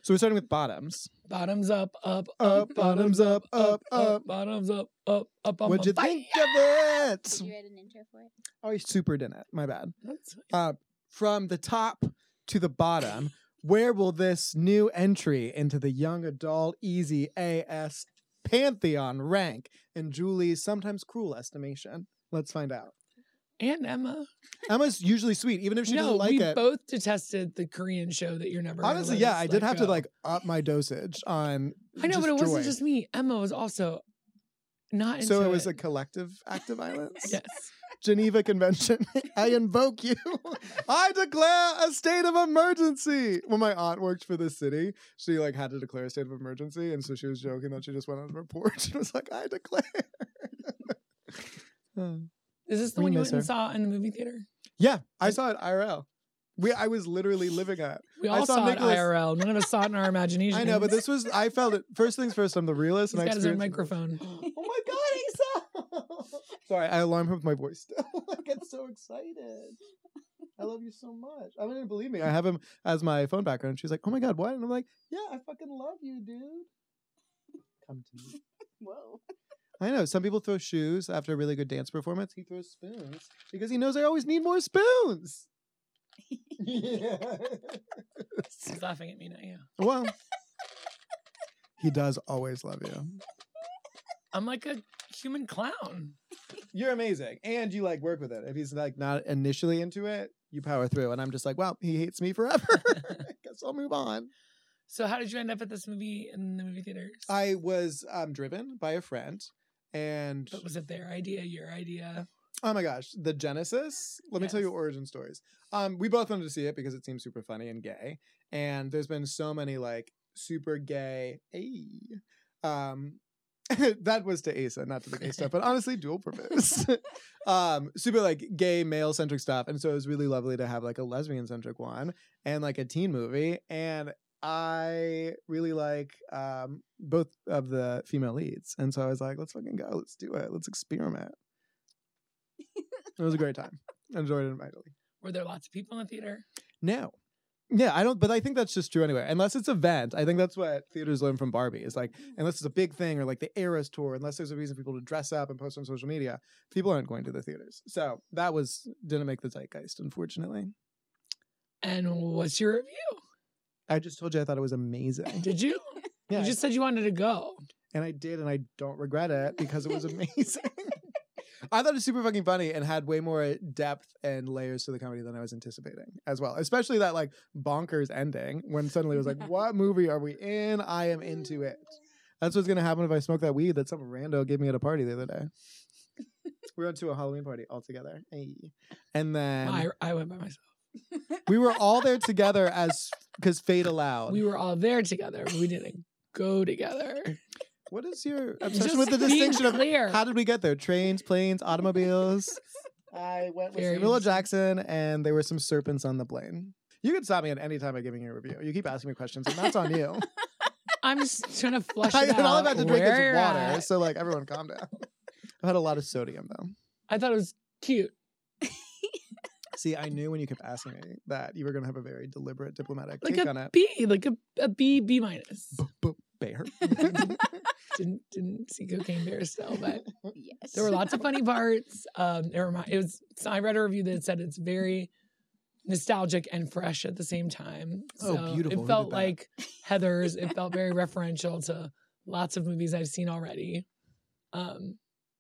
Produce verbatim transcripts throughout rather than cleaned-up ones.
So we're starting with bottoms. Bottoms up, up, Up, up, bottoms up, up, up. bottoms up, up, up. On What'd you my think bike. of it? Did you write an intro for it? Oh, I super didn't. My bad. That's- Uh, from the top to the bottom, where will this new entry into the young adult easy A S pantheon rank in Julie's sometimes cruel estimation? Let's find out. And Emma. Emma's usually sweet, even if she no, doesn't like we it. both detested the Korean show that you're never. gonna Honestly, let yeah, us I let did have go. to like up my dosage on. I know, just but it wasn't joy. just me. Emma was also not into So it was it. a collective act of violence. Yes. Geneva Convention. I invoke you. I declare a state of emergency. When my aunt worked for the city, she like had to declare a state of emergency, and so she was joking that she just went on her porch and was like, "I declare." Uh, Is this the We one you miss went and her. saw in the movie theater? yeah, I saw it I R L. We I was literally living at. We I all saw saw, Nicholas- it I R L. None of us saw it in our imagination. I know, but this was I felt it. First things first. I'm the realist, He's and I got his own experienced it. microphone. Oh my god, Asa! Sorry, I alarm her with my voice still. I get so excited. I love you so much. I mean, believe me, I have him as my phone background. She's like, "Oh my god, what?" And I'm like, "Yeah, I fucking love you, dude. Come to me." Whoa. I know some people throw shoes after a really good dance performance. He throws spoons because he knows I always need more spoons. Yeah. He's laughing at me now. Yeah. Well, he does always love you. I'm like a human clown. You're amazing, and you like work with it. If he's like not initially into it, you power through. And I'm just like, well, he hates me forever. Guess I'll move on. So how did you end up at this movie in the movie theaters? I was um, driven by a friend, and But was it their idea, your idea? oh my gosh, the Genesis. Let me tell you Yes. origin stories. Um, we both wanted to see it because it seems super funny and gay, and there's been so many like super gay. Hey, um, that was to Asa, not to the gay stuff, but honestly, dual purpose. um, super like gay male centric stuff, and so it was really lovely to have like a lesbian centric one and like a teen movie, and I really like um both of the female leads, and so I was like, let's fucking go, let's do it, let's experiment. It was a great time. I enjoyed it mightily. Were there lots of people in the theater? No. Yeah, I don't, but I think that's just true anyway. Unless it's an event. I think that's what theaters learn from Barbie is like, unless it's a big thing or like the Eras tour, unless there's a reason for people to dress up and post on social media, people aren't going to the theaters. So that was, didn't make the zeitgeist, unfortunately. And what's your review? I just told you I thought it was amazing. Did you? Yeah, You just said you wanted to go. and I did, and I don't regret it because it was amazing. I thought it was super fucking funny and had way more depth and layers to the comedy than I was anticipating as well. Especially that like bonkers ending when suddenly it was like, what movie are we in? I am into it. That's what's going to happen if I smoke that weed that some rando gave me at a party the other day. We went to a Halloween party all together. Hey. And then I, I went by myself. we were all there together as because fate allowed. We were all there together, but we didn't go together. What is your obsession Just with the being distinction of clear. how did we get there? Trains, planes, automobiles. I went with Very Samuel L. interesting. Jackson, and there were some serpents on the plane. You can stop me at any time by giving you a review. You keep asking me questions, and that's on you. I'm just trying to flush I, it out. and all I've had to drink where is you're water, at. so like everyone calm down. I've had a lot of sodium though. I thought it was cute. See, I knew when you kept asking me that you were going to have a very deliberate diplomatic Like take a on it. B, like a, a B, B minus. B- b- bear. didn't didn't see Cocaine Bear still, but Yes. there were lots of funny parts. Um, it, remi- it was. So I read a review that said it's very nostalgic and fresh at the same time. Oh, So beautiful. Who It felt did that? like Heathers. It felt very referential to lots of movies I've seen already. Um,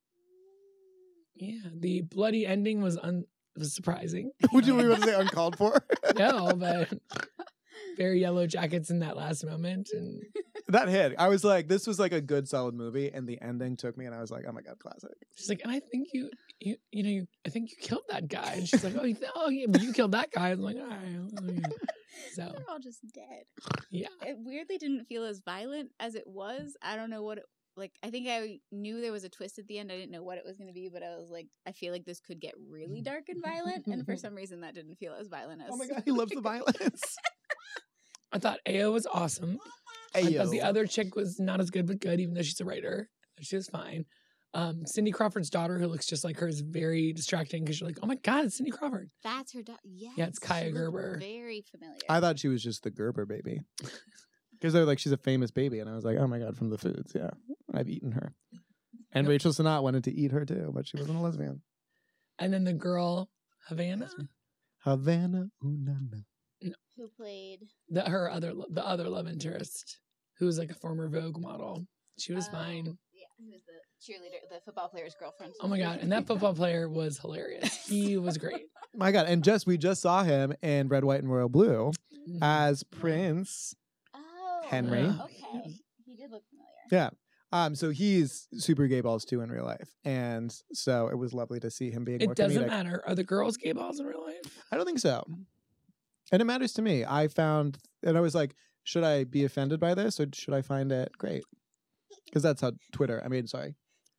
yeah, the bloody ending was un was surprising. Would you want to say uncalled for? No, but very Yellow Jackets in that last moment, and That hit. I was like, this was like a good, solid movie, and the ending took me, and I was like, oh my god, classic. she's like, and I think you, you, you know, you, I think you killed that guy. And she's like, oh, you th- oh yeah, but you killed that guy. I was like, all right. oh, yeah." So They're all just dead. yeah, It weirdly didn't feel as violent as it was. I don't know what it, like I think I knew there was a twist at the end. I didn't know what it was going to be, but I was like, I feel like this could get really dark and violent, and for some reason that didn't feel as violent as Oh my god, he loves the violence. I thought Ayo was awesome. I thought the Ayo. other chick was not as good, but good, even though she's a writer. She was fine. Um, Cindy Crawford's daughter, who looks just like her, is very distracting because you're like, oh my god, it's Cindy Crawford. That's her. Do- yes, Yeah, it's Kaya she looked Gerber. Very familiar. I thought she was just the Gerber baby. Because they're like, she's a famous baby. And I was like, oh my God, from the foods. Yeah. I've eaten her. And Rachel Sennott wanted to eat her too, but she wasn't a lesbian. And then the girl, Havana. Havana, ooh, na, na. Who played? The, her other, lo- the other love interest, who was like a former Vogue model. She was Oh, fine. Yeah, who was the cheerleader, the football player's girlfriend. Oh my God. And that football player was hilarious. He was great. My God. And just, we just saw him in Red, White, and Royal Blue Mhm. as Prince. Oh, Henry. Okay, he did look familiar. Yeah. Um, so he's super gay balls too in real life. And so it was lovely to see him being more It doesn't comedic. matter. Are the girls gay balls in real life? I don't think so. And it matters to me. I found, and I was like, should I be offended by this or should I find it great? Because that's how Twitter, I mean, sorry,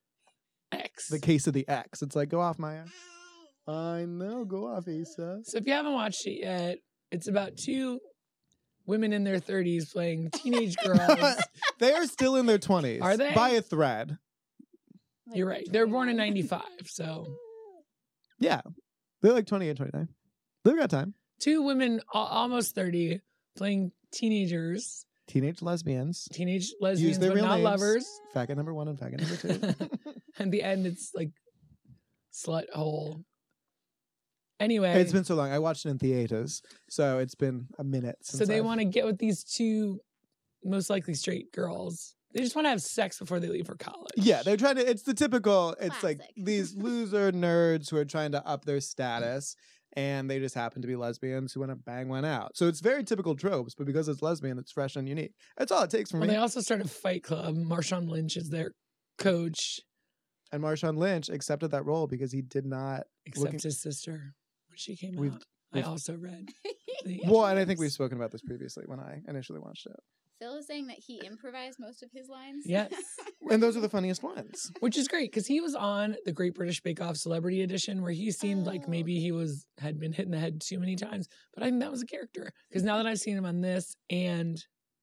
X. the case of the X. It's like, go off, Maya. I know, go off, Asa. So if you haven't watched it yet, it's about two women in their thirties playing teenage girls. They are still in their twenties. Are they? By a thread. Like You're right. They're born in twenty-nine. ninety-five. So Yeah. They're like twenty-eight, twenty-nine. They've got time. two women al- almost thirty playing teenagers, Teenage lesbians. teenage lesbians, their but real not names. lovers. Faggot number one and faggot number two. And the end, it's like slut hole. Anyway, It's been so long. I watched it in theaters, so it's been a minute since so they I've- want to get with these two most likely straight girls. They just want to have sex before they leave for college. Yeah, they're trying to. It's the typical. It's like Classic. these loser nerds who are trying to up their status, and they just happen to be lesbians who want to bang one out. So it's very typical tropes, but because it's lesbian, it's fresh and unique. That's all it takes from Well, me. they also started Fight Club. Marshawn Lynch is their coach, And Marshawn Lynch accepted that role because he did not. except Looking- his sister when she came We've- out. I we've- also read. the Well, and I think interviews. we've spoken about this previously when I initially watched it. Phil is saying that he improvised most of his lines. Yes. And those are the funniest ones. Which is great because he was on the Great British Bake Off Celebrity Edition where he seemed like Oh. maybe he was had been hit in the head too many times. But I think that was a character because now that I've seen him on this and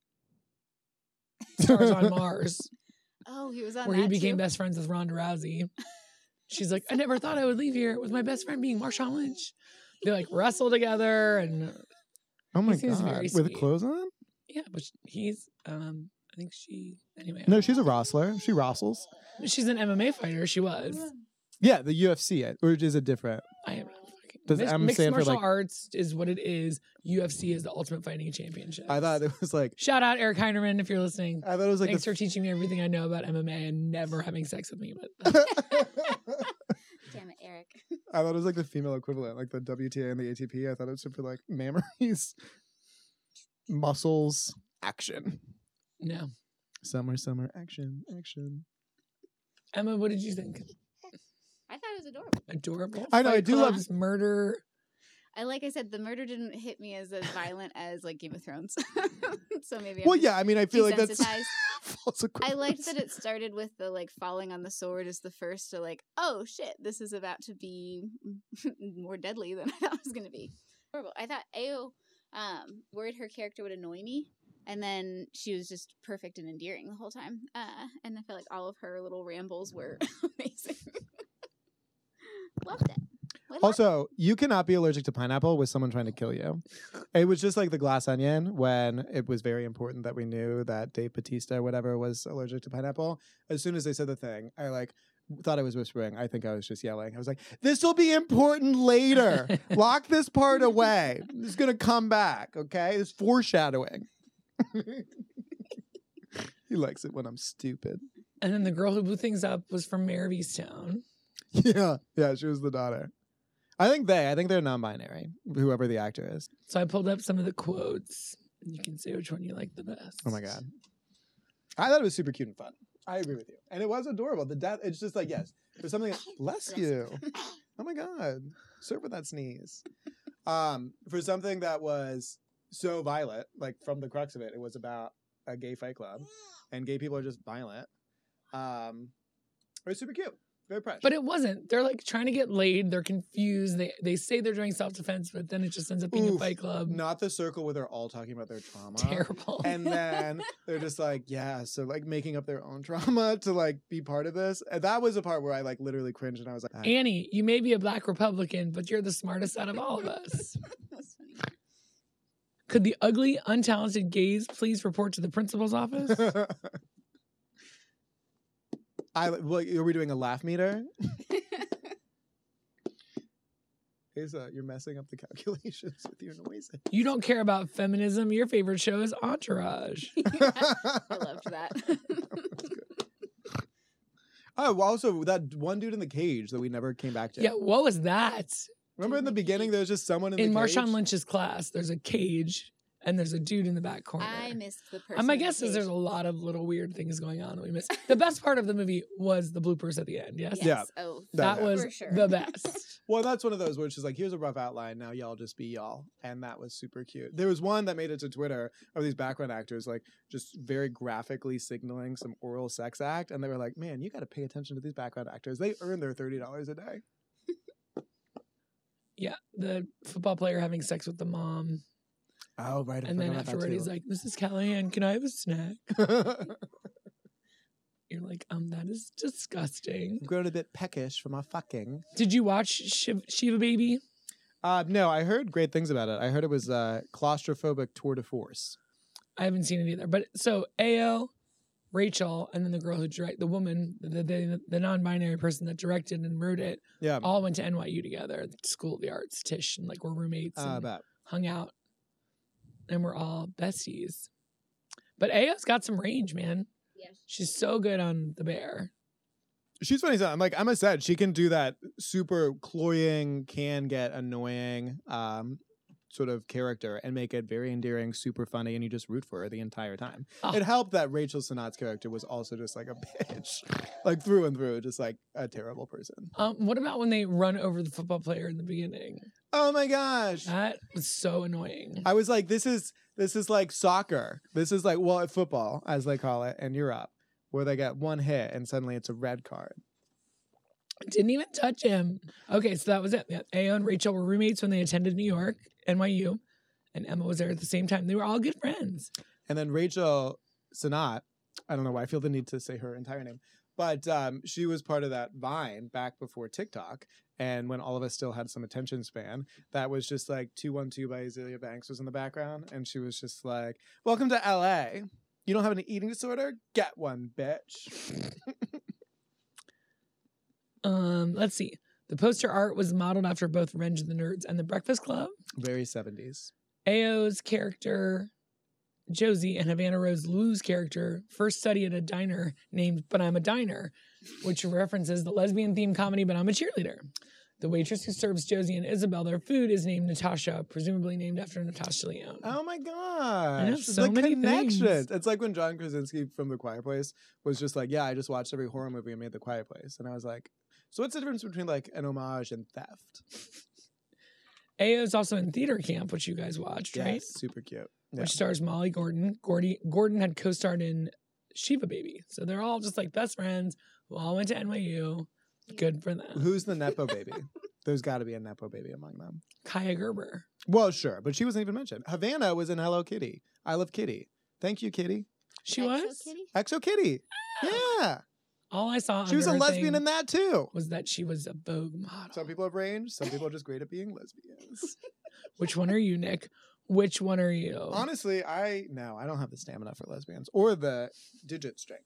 Stars on Mars, Oh, he was on where that he became too? best friends with Ronda Rousey. She's like, I never thought I would leave here with my best friend being Marshawn Lynch. They like wrestle together and Oh my seems god! very With sweet. clothes on? yeah, but he's um I think she anyway. No, she's a wrestler. She wrestles. She's an M M A fighter. She was. Yeah, the U F C, or is it different? I am not fucking. Does Mixed, M mixed stand for, martial like- arts is what it is. U F C is the Ultimate Fighting Championship. I thought it was like. Shout out Eric Heinerman if you're listening. I thought it was like. Thanks the for teaching me everything I know about M M A and never having sex with me. But Damn it, Eric. I thought it was like the female equivalent, like the W T A and the A T P. I thought it was for like memories, muscles, action. no, Summer, summer, action, action. Emma, what did you think? I thought it was adorable. Adorable. I know, I Fight do love- clubs, murder. I like I said, the murder didn't hit me as as violent as like Game of Thrones. So maybe I'm Well, just yeah, I mean, I feel like that's desensitized. false I liked equivalence. that it started with the like falling on the sword as the first to like, oh shit, this is about to be more deadly than I thought it was gonna be. Horrible. I thought Ayo um worried her character would annoy me. And then she was just perfect and endearing the whole time. Uh, and I felt like all of her little rambles were amazing. Loved it. We loved Also, you cannot be allergic to pineapple with someone trying to kill you. It was just like the Glass Onion when it was very important that we knew that Dave Bautista or whatever was allergic to pineapple. As soon as they said the thing, I like thought I was whispering. I think I was just yelling. I was like, "This will be important later. Lock this part away. It's gonna come back. Okay, it's foreshadowing." He likes it when I'm stupid. And then the girl who blew things up was from Mayor of Easttown. Yeah, yeah, she was the daughter. I think they. I think they're non-binary. Whoever the actor is. So I pulled up some of the quotes. And you can say which one you like the best. Oh my god. I thought it was super cute and fun. I agree with you. And it was adorable. The death, it's just like, yes, there's something, bless you. Oh my god. Serve with that sneeze. Um, for something that was so violent, like from the crux of it, it was about a gay fight club. And gay people are just violent. Um, it was super cute. Very fresh. But it wasn't. They're like trying to get laid. They're confused. They they say they're doing self defense, but then it just ends up being a Oof. fight club. Not the circle where they're all talking about their trauma. Terrible. And then they're just like, yeah, so like making up their own trauma to like be part of this. And that was a part where I like literally cringed and I was like, Annie, you may be a black Republican, but you're the smartest out of all of us. That's funny. Could the ugly, untalented gays please report to the principal's office? I well, are we doing a laugh meter? Asa, you're messing up the calculations with your noises. You don't care about feminism. Your favorite show is Entourage. I loved that. Oh, well, also that one dude in the cage that we never came back to. Yeah, what was that? Remember in the beginning, there was just someone in, In the Marshawn cage? Lynch's class, there's a cage and there's a dude in the back corner. I missed the person. Um, my in the guess is there's cage. a lot of little weird things going on that we missed. The best part of the movie was the bloopers at the end. Yes, Yes. Yeah. Oh, that Yeah. was for sure. the best. Well, that's one of those where it's just like, here's a rough outline. Now y'all just be y'all. And that was super cute. There was one that made it to Twitter of these background actors, like just very graphically signaling some oral sex act. And they were like, man, you got to pay attention to these background actors. They earn their thirty dollars a day. Yeah, the football player having sex with the mom. Oh, right. I And then forgot about that afterward, he's too. like, Missus Callahan, can I have a snack? You're like, um, that is disgusting. I've grown a bit peckish from my fucking. Did you watch Shiv- Shiva Baby? Uh, no, I heard great things about it. I heard it was uh, claustrophobic tour de force. I haven't seen it either. But so Ayo, Rachel, and then the girl who direct the woman, the, the, the non-binary person that directed and wrote it, Yeah. all went to N Y U together, School of the Arts, Tish, and like we're roommates Uh, and bet. hung out. And we're all besties. But Ayo's got some range, man. Yes. She's so good on The Bear. She's funny. So I'm like Emma said, she can do that super cloying, can get annoying um, sort of character and make it very endearing, super funny, and you just root for her the entire time. Oh. It helped that Rachel Sennat's character was also just like a bitch, like through and through, just like a terrible person. Um, what about when they run over the football player in the beginning? Oh my gosh. That was so annoying. I was like, this is this is like soccer. This is like, well, football, as they call it in Europe, where they get one hit and suddenly it's a red card. Didn't even touch him. Okay, so that was it. Yeah, Ayo and Rachel were roommates when they attended New York, N Y U, and Emma was there at the same time. They were all good friends. And then Rachel Sennat, I don't know why I feel the need to say her entire name, but um, she was part of that Vine back before TikTok. And when all of us still had some attention span, that was just like two one two by Azealia Banks was in the background. And she was just like, welcome to L A. You don't have an eating disorder? Get one, bitch. Um, let's see. The poster art was modeled after both Revenge of the Nerds and The Breakfast Club. Very seventies. Ayo's character, Josie, and Havana Rose Lou's character first study at a diner named But I'm a Diner, which references the lesbian themed comedy But I'm a Cheerleader. The waitress who serves Josie and Isabel their food is named Natasha, presumably named after Natasha Lyonne. Oh my gosh. know, It's so like many connections. things. It's like when John Krasinski from The Quiet Place was just like, yeah, I just watched every horror movie and made The Quiet Place. And I was like, so what's the difference between like an homage and theft? Ayo's also in Theater Camp, which you guys watched, right? Yes, super cute. Yeah. Which stars Molly Gordon. Gordy, Gordon had co-starred in Shiva Baby. So they're all just like best friends who all went to N Y U. Good for them. Who's the Nepo baby? There's got to be a Nepo baby among them. Kaya Gerber. Well, sure, but she wasn't even mentioned. Havana was in Hello Kitty. I love Kitty. Thank you, Kitty. She Exo was? Kitty? Exo Kitty. Yeah. All I saw She was a under her lesbian thing in that too. was that she was a Vogue model. Some people have range. Some people are just great at being lesbians. Which one are you, Nick? Which one are you? Honestly, I no, I don't have the stamina for lesbians or the digit strength.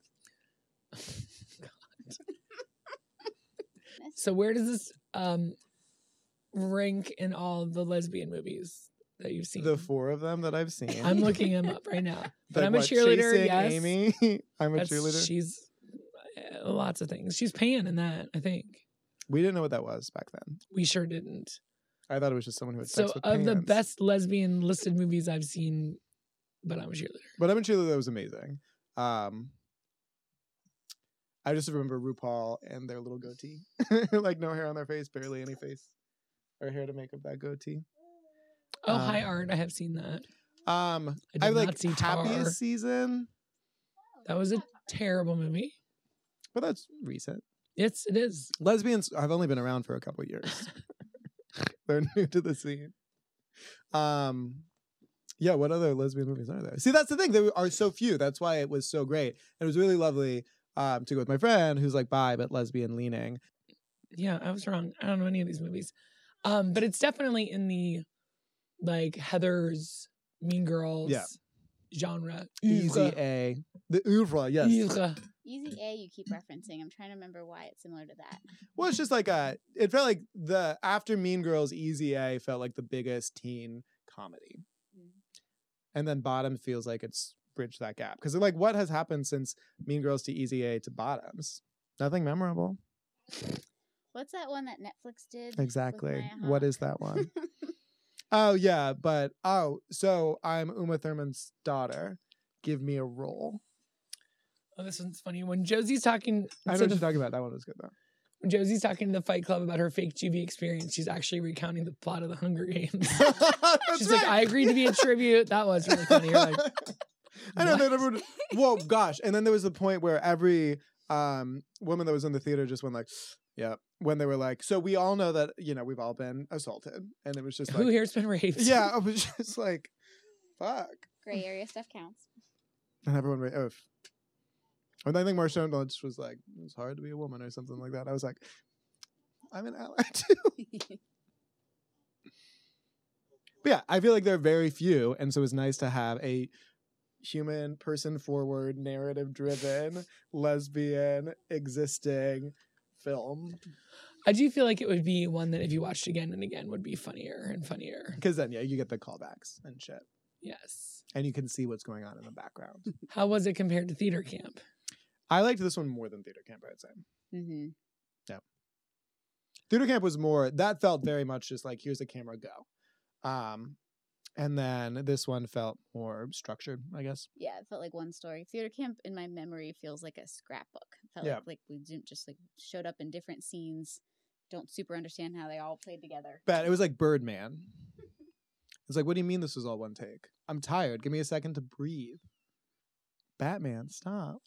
So where does this um rank in all the lesbian movies that you've seen? The four of them that I've seen. I'm looking them up right now. But Like I'm a what, cheerleader, Chasing yes. Amy. I'm a That's- cheerleader. She's uh, lots of things. She's Pan in that, I think. We didn't know what that was back then. We sure didn't. I thought it was just someone who had So sex with of the pants. best lesbian listed movies I've seen, but I'm a cheerleader. But I'm a cheerleader. That was amazing. Um, I just remember RuPaul and their little goatee, like no hair on their face, barely any face or hair to make up that goatee. Oh, Um, High Art. I have seen that. Um, I did I not like see happiest Tar. season, That was a terrible movie. but that's recent. Yes, it is. Lesbians have only been around for a couple years. They're new to the scene. Um, yeah. What other lesbian movies are there? See, that's the thing. There are so few. That's why it was so great. And it was really lovely um, to go with my friend who's like bi but lesbian leaning. Yeah, I was wrong. I don't know any of these movies. Um, but it's definitely in the like Heather's Mean Girls Yeah. genre. Easy Oeuvre. A. The oeuvre, yes. Oeuvre. Easy A, you keep referencing. I'm trying to remember why it's similar to that. Well, it's just like a. It felt like the after Mean Girls, Easy A felt like the biggest teen comedy, Mm. and then Bottoms feels like it's bridged that gap because like what has happened since Mean Girls to Easy A to Bottoms? Nothing memorable. What's that one that Netflix did? with Exactly. Maya What Hawke? is that one? Oh yeah, but oh, so I'm Uma Thurman's daughter. Give me a role. Oh, this one's funny. When Josie's talking, I know to what the, you're talking about. That one was good though. when Josie's talking to the Fight Club about her fake G V experience, she's actually recounting the plot of the Hunger Games. That's She's right. like, I agreed to be a tribute. That was really funny. You're like, I know what? that everyone. Well, gosh, and then there was the point where every um woman that was in the theater just went like, "Yeah." When they were like, "So we all know that you know we've all been assaulted," and it was just who like, here's been raped? "Yeah," I was just like, "Fuck," Gray area stuff counts. and everyone went, "Oh." And I think Marshawn Lynch was like, "It's hard to be a woman" or something like that. I was like, "I'm an ally too." But yeah, I feel like there are very few, and so it's nice to have a human, person-forward, narrative-driven, lesbian, existing film. I do feel like it would be one that if you watched again and again would be funnier and funnier. Because then, yeah, you get the callbacks and shit, Yes. and you can see what's going on in the background. How was it compared to Theater Camp? I liked this one more than Theater Camp, I'd say. Mm-hmm. Theater Camp was more, that felt very much just like, here's the camera, go. Um, and then this one felt more structured, I guess. Yeah, it felt like one story. Theater Camp, in my memory, feels like a scrapbook. It felt Yeah. like, like we didn't just like showed up in different scenes. Don't super understand how they all played together. But it was like Birdman. It's like, what do you mean this was all one take? I'm tired. Give me a second to breathe. Batman, stop.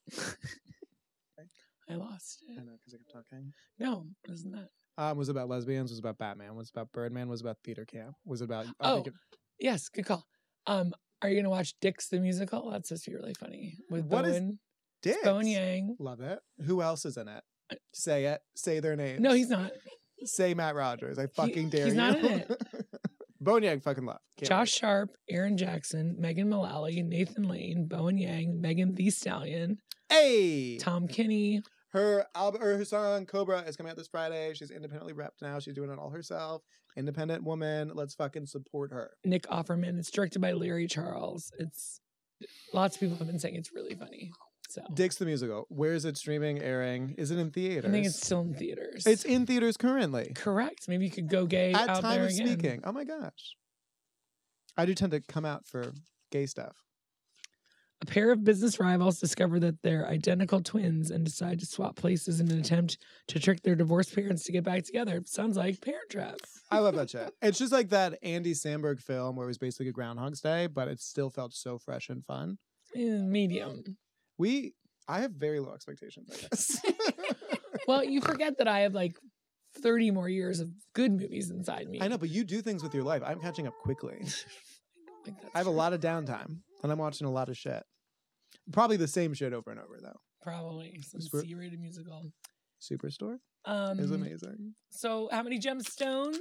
I lost I it. know, because I kept talking. No, wasn't that? Um, was it about lesbians? Was it about Batman? Was it about Birdman? Was it about Theater Camp? Was it about? I Oh, think it- yes, good call. Um, are you gonna watch Dix the musical? That's supposed to be really funny with What is Bowen, Dicks. Bowen Yang. Love it. Who else is in it? Say it. Say their names. No, he's not. Say Matt Rogers. I fucking dare he's you. not in it. Bone Yang fucking love. Can't Josh Sharp, Aaron Jackson, Megan Mullally, Nathan Lane, Bowen Yang, Megan Thee Stallion, wait. Hey. Tom Kinney. Her album or her song Cobra is coming out this Friday. She's independently repped now. She's doing it all herself. Independent woman. Let's fucking support her. Nick Offerman. It's directed by Larry Charles. It's lots of people have been saying it's really funny. So Dix the musical. Where is it streaming, airing? Is it in theaters? I think it's still in theaters. It's in theaters currently. correct. Maybe you could go gay At out time there of again. speaking. Oh my gosh. I do tend to come out for gay stuff. A pair of business rivals discover that they're identical twins and decide to swap places in an attempt to trick their divorced parents to get back together. Sounds like Parent Trap. I love that shit. It's just like that Andy Samberg film where it was basically a Groundhog's Day, but it still felt so fresh and fun. Eh, medium. We, I have very low expectations, I guess. Well, you forget that I have like thirty more years of good movies inside me. I know, but you do things with your life. I'm catching up quickly. I don't think that's I have a true. lot of downtime, and I'm watching a lot of shit. Probably the same shit over and over, though. Probably some Super- C-rated musical. Superstore Um, is amazing. So, how many gemstones?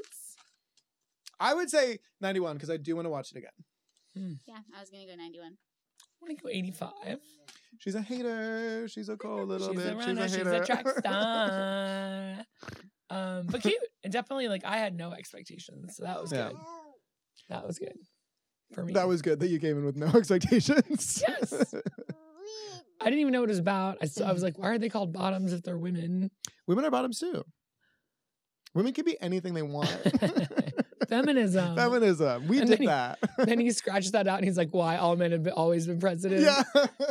I would say ninety-one because I do want to watch it again. Yeah, I was gonna go ninety-one. I'm gonna go eighty-five. She's a hater. She's a cold little she's bitch. a runner. she's She's a a, hater. track star. um, but cute. And definitely, like I had no expectations, so that was Yeah. good. That was good for me. That was good that you came in with no expectations. Yes. I didn't even know what it was about. I, s- I was like, why are they called bottoms if they're women? Women are bottoms too. Women can be anything they want. Feminism. Feminism. We And did then he- that. Then he scratched that out and he's like, why all men have been, always been president? yeah.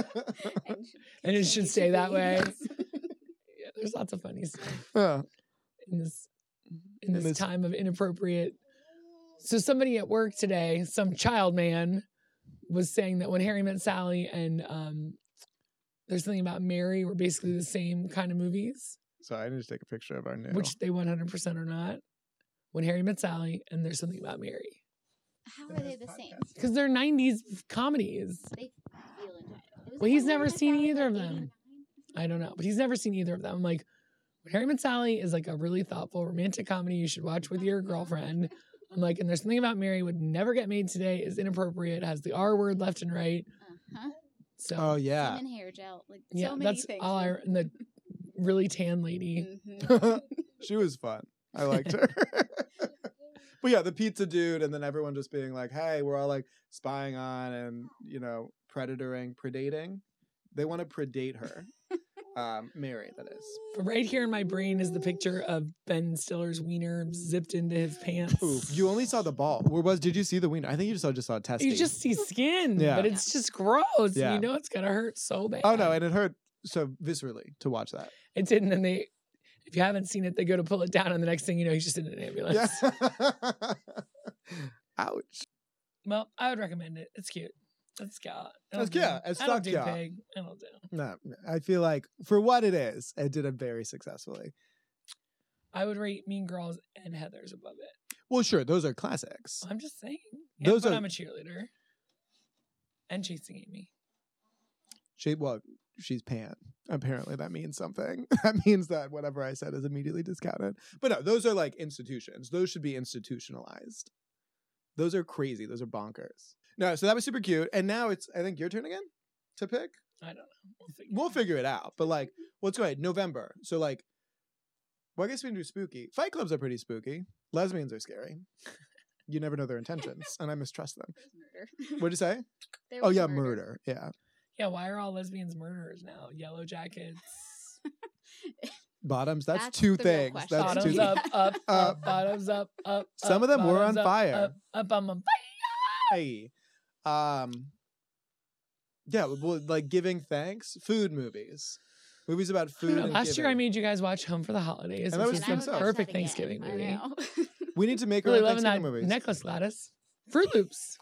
And it should stay that way. Yeah, there's lots of funny stuff Yeah. in this in this, In this- time of inappropriate. So somebody at work today, some child man, was saying that when Harry Met Sally and um, there's something about Mary were basically the same kind of movies, So I need to take a picture of our new. which they one hundred percent are not. When Harry Met Sally and there's something about Mary. How are they the same? Because they're nineties comedies. They feel entitled. It was Well, he's like never Harry Met seen Sally, either like of them. eighty-nine. I don't know, but he's never seen either of them. I'm like, when Harry Met Sally is like a really thoughtful romantic comedy you should watch with your girlfriend. I'm like, and there's something about Mary would never get made today is inappropriate, has the R word left and right. Uh-huh. So Oh yeah. Cinnamon hair gel. Like yeah, so many that's things. all I and the really tan lady. Mhm. She was fun. I liked her. But yeah, the pizza dude, and then everyone just being like, "Hey, we're all like spying on and you know predatoring, predating. They want to predate her, um, Mary. That is. But right here in my brain is the picture of Ben Stiller's wiener zipped into his pants. Ooh, you only saw the ball. Where was? Did you see the wiener? I think you just saw just saw a testy. You just see skin, Yeah. but it's just gross. Yeah. And you know it's gonna hurt so bad. Oh no, and it hurt so viscerally to watch that. It did, and then they, if you haven't seen it, they go to pull it down, and the next thing you know, he's just in an ambulance. Yeah. Ouch. Well, I would recommend it. It's cute. It's cute. It's cute. It's I don't not do cute. pig. I don't do. No, I feel like for what it is, it did it very successfully. I would rate Mean Girls and Heathers above it. Well, sure, those are classics. I'm just saying. Those Yeah, but are- I'm a cheerleader. And Chasing Amy. She well, she's pan. Apparently, that means something. That means that whatever I said is immediately discounted. But no, those are like institutions. Those should be institutionalized. Those are crazy. Those are bonkers. No, so that was super cute. And now it's, I think, your turn again to pick. I don't know. We'll figure We'll it out. figure it out. But like, let's go ahead. November. So like, well, I guess we can do spooky. Fight clubs are pretty spooky. Lesbians are scary. You never know their intentions, and I mistrust them. There's murder. What'd you say? There Oh was yeah, murder. Yeah. Yeah, why are all lesbians murderers now? Yellow jackets. Bottoms. That's, That's two the real things. question. That's Bottoms two. up, up, up, Up. bottoms up, up. Some up, of them were bottoms on up, fire. Up, up, I'm on fire. Hey. Um. Yeah, well, like giving thanks. Food movies. Movies about food. And Last year I giving. made you guys watch Home for the Holidays, And that which was is And I fun would stuff. watch the that perfect again. Thanksgiving I movie. know. We need to make our Really own loving that Thanksgiving movies. necklace, Gladys. Fruit Loops.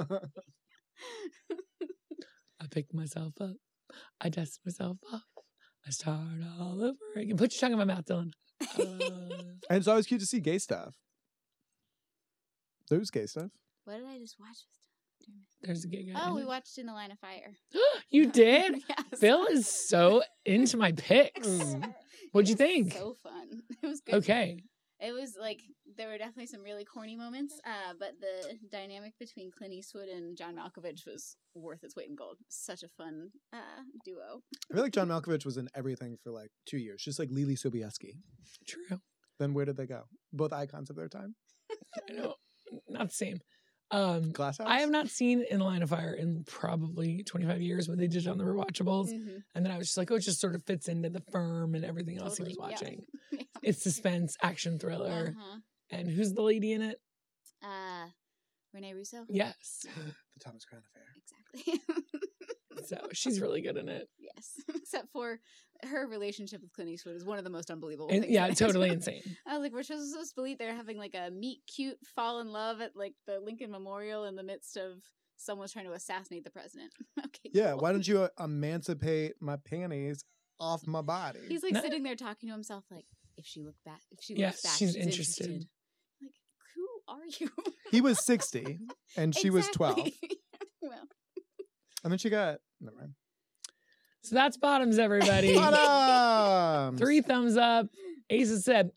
I picked myself up. I dust myself off. I start all over again. Put your tongue in my mouth, Dylan. Uh, And it's always cute to see gay stuff. There's gay stuff. What did I just watch? there's a gay guy. Oh, in we it. watched In the Line of Fire. You did? Yes. Phil is so into my picks. Mm. What'd you It was think? So fun. It was good. Okay. It was like there were definitely some really corny moments, uh, but the dynamic between Clint Eastwood and John Malkovich was worth its weight in gold. Such a fun uh, duo. I feel like John Malkovich was in everything for like two years, just like Lily Sobieski. True. Then where did they go? Both icons of their time. I know. Not the same. Um, Glass House. I have not seen In the Line of Fire in probably twenty-five years, but they did it on the rewatchables. Mm-hmm. And then I was just like, oh, it just sort of fits into the firm and everything else Totally, he was yeah. watching. It's suspense, action thriller. Uh-huh. And who's the lady in it? Uh, Renee Russo. Yes. The Thomas Crown Affair. Exactly. So she's really good in it. Yes, except for her relationship with Clint Eastwood is one of the most unbelievable. And, things yeah, that- totally insane. I was like, we're supposed to believe they're having like a meet cute fall in love at like the Lincoln Memorial in the midst of someone's trying to assassinate the president. Okay. Yeah, cool. why don't you uh, emancipate my panties off my body? He's like No. sitting there talking to himself, like, if she looked back, if she Yes, looks back, she's she's, interested. interested. Like, who are you? He was sixty and she was twelve. Exactly. Well, And then she got never mind. So that's bottoms, everybody. Bottoms! Three thumbs up. Asa said,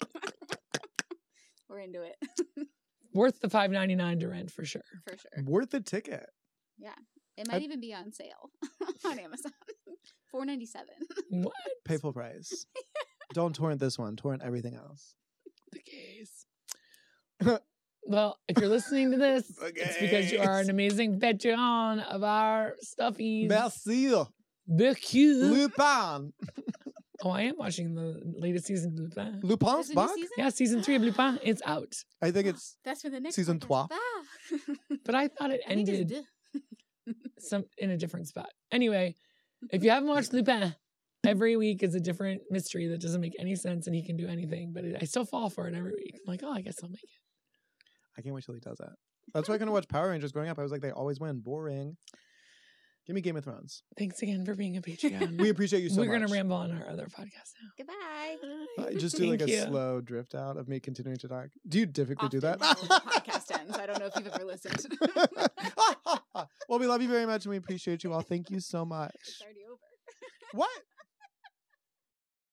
we're into it worth the five ninety-nine to rent for sure. for sure. Worth the ticket. It might I- even be on sale on Amazon. Four ninety seven. What? Pay full price. Don't torrent this one. Torrent everything else. The gays. Well, if you're listening to this, The it's because you are an gays. amazing patron of our stuffies. Merci. Becue. Lupin. Oh, I am watching the latest season of Lupin. Lupin's There's a new back? season? Yeah, season three of Lupin. It's out. I think it's That's for the next Season podcast. trois. Ah. But I thought it I think it's ended deux. some in a different spot. Anyway, if you haven't watched Lupin, every week is a different mystery that doesn't make any sense, and he can do anything. But it, I still fall for it every week. I'm like, oh, I guess I'll make it. I can't wait till he does that. That's why I couldn't watch Power Rangers growing up. I was like, they always win. Boring. Give me Game of Thrones. Thanks again for being a Patreon. We appreciate you so We're much. gonna ramble on our other podcast now. Goodbye. Uh, just do like a Thank you. slow drift out of me continuing to talk. Do you typically do Often that? when the podcast ends. I don't know if you've ever listened. Well, we love you very much and we appreciate you all. Thank you so much. It's already over. What?